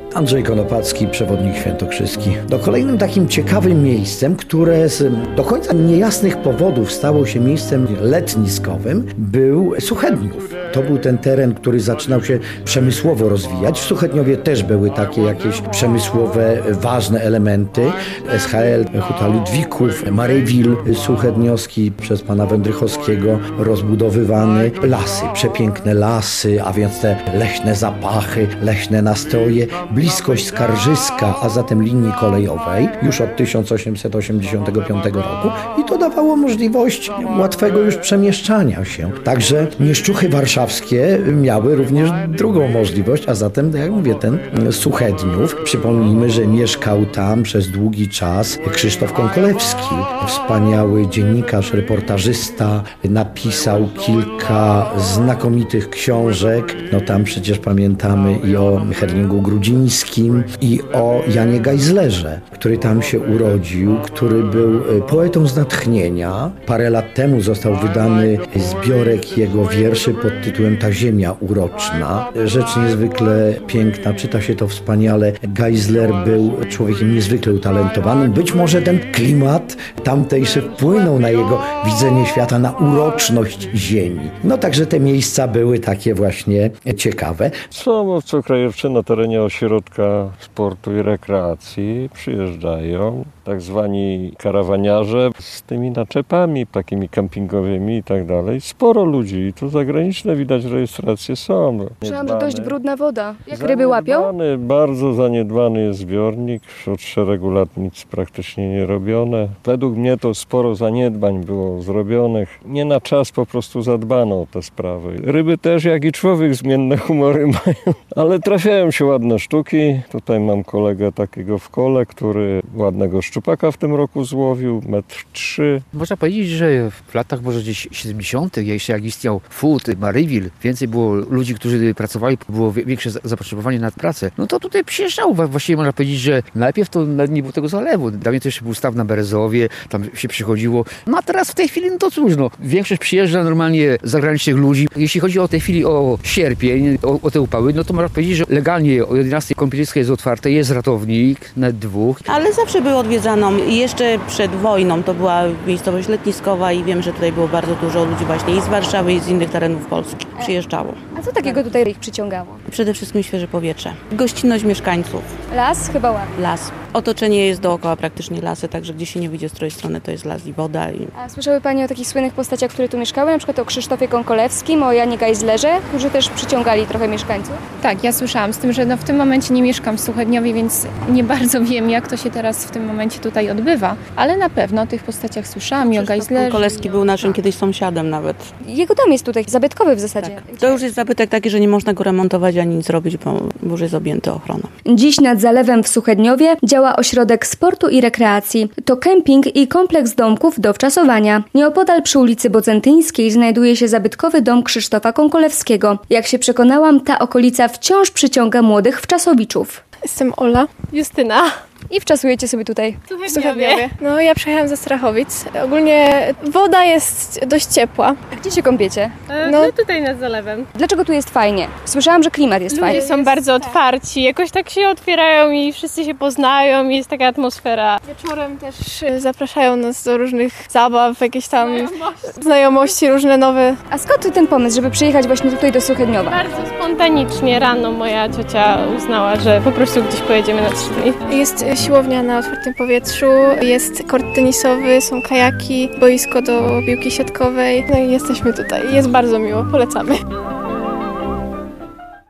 Andrzej Konopacki, przewodnik świętokrzyski. Kolejnym takim ciekawym miejscem, które z do końca niejasnych powodów stało się miejscem letniskowym, był Suchedniów. To był ten teren, który zaczynał się przemysłowo rozwijać. W Suchedniowie też były takie jakieś przemysłowe, ważne elementy. SHL, Huta Ludwików, Maryville suchedniowski przez pana Wędrychowskiego rozbudowywany. Lasy, przepiękne lasy, a więc te leśne zapachy, leśne nastroje, bliskość Skarżyska, a zatem linii kolejowej już od 1885 roku i to dawało możliwość łatwego już przemieszczania się. Także mieszczuchy warszawskie miały również drugą możliwość, a zatem, jak mówię, ten Suchedniów. Przypomnijmy, że mieszkał tam przez długi czas Krzysztof Konkolewski, wspaniały dziennikarz, reportażysta, napisał kilka znakomitych książek. No tam przecież pamiętamy i o Herlingu Grudzińskim, i o Janie Geislerze, który tam się urodził, który był poetą z natchnienia. Parę lat temu został wydany zbiorek jego wierszy pod tytułem Ta ziemia uroczna. Rzecz niezwykle piękna, czyta się to wspaniale. Geisler był człowiekiem niezwykle utalentowanym. Być może ten klimat tamtejszy wpłynął na jego widzenie świata, na uroczność ziemi. No także te miejsca były takie właśnie ciekawe. Co krajowcy na terenie ośrodka sportu i rekreacji przyjeżdżają, tak zwani karawaniarze z tymi naczepami takimi kampingowymi i tak dalej. Sporo ludzi i tu zagraniczne widać rejestracje są. Słyszałam, że dość brudna woda. Jak ryby łapią? Bardzo zaniedbany jest zbiornik. Od szeregu lat nic praktycznie nie robione. Według mnie to sporo zaniedbań było zrobionych. Nie na czas po prostu zadbano o te sprawy. Ryby też, jak i człowiek, zmienne humory mają, ale trafiają się ładne sztuki. Tutaj mam kolegę takiego w kole, który ładnego szczupaka w tym roku złowił, 1,3 m. Można powiedzieć, że w latach może gdzieś 70. jeszcze jak istniał FUT, Maryville, więcej było ludzi, którzy pracowali, było większe zapotrzebowanie na pracę. No to tutaj przyjeżdżało. Właściwie można powiedzieć, że najpierw to nie było tego zalewu. Dawniej to jeszcze był staw na Berezowie, tam się przychodziło. No a teraz w tej chwili, no to cóż, no, większość przyjeżdża normalnie zagranicznych ludzi. Jeśli chodzi o tej chwili o sierpień, o te upały, no to można powiedzieć, że legalnie o 11 kąpielisko jest otwarte, jest ratownik, nawet 2. Ale zawsze było odwiedzaną i jeszcze przed wojną to była miejscowość letniskowa i wiem, że tutaj było bardzo dużo ludzi właśnie i z Warszawy i z innych terenów Polski przyjeżdżało. A co takiego tutaj ich przyciągało? Przede wszystkim świeże powietrze, gościnność mieszkańców. Las chyba ładny. Las. Otoczenie jest dookoła praktycznie lasy, także gdzie się nie wyjdzie z której strony to jest las i woda. A słyszały Pani o takich słynnych postaciach, które tu mieszkały? Na przykład o Krzysztofie Konkolewskim, o Janie Geislerze, którzy też przyciągali trochę mieszkańców? Tak, ja słyszałam, z tym, że w tym momencie nie mieszkam w Suchedniowie, więc nie bardzo wiem, jak to się teraz w tym momencie tutaj odbywa, ale na pewno o tych postaciach słyszałam i o Geislerze. Konkolewski był naszym kiedyś sąsiadem nawet. Jego dom jest tutaj zabytkowy w zasadzie. Tak. To już jest zabytek taki, że nie można go remontować ani nic robić, bo już jest objęty ochroną. Dziś nad zalewem w Suchedniowie działa ośrodek sportu i rekreacji. To kemping i kompleks domków do wczasowania. Nieopodal przy ulicy Bocentyńskiej znajduje się zabytkowy dom Krzysztofa Konkolewskiego. Jak się przekonałam, ta okolica wciąż przyciąga młodych wczasowiczów. Jestem Ola. Justyna. I wczasujecie sobie tutaj w Suchedniowie. No ja przyjechałam ze Strachowic. Ogólnie woda jest dość ciepła. Gdzie się kąpiecie? No tutaj nad zalewem. Dlaczego tu jest fajnie? Słyszałam, że klimat jest fajny. Ludzie są bardzo otwarci, jakoś tak się otwierają i wszyscy się poznają i jest taka atmosfera. Wieczorem też zapraszają nas do różnych zabaw, jakieś tam znajomości różne nowe. A skąd ten pomysł, żeby przyjechać właśnie tutaj do Suchedniowa? Bardzo spontanicznie rano moja ciocia uznała, że po prostu gdzieś pojedziemy na 3 dni. Jest siłownia na otwartym powietrzu, jest kort tenisowy, są kajaki, boisko do piłki siatkowej. No i jesteśmy tutaj. Jest bardzo miło, polecamy.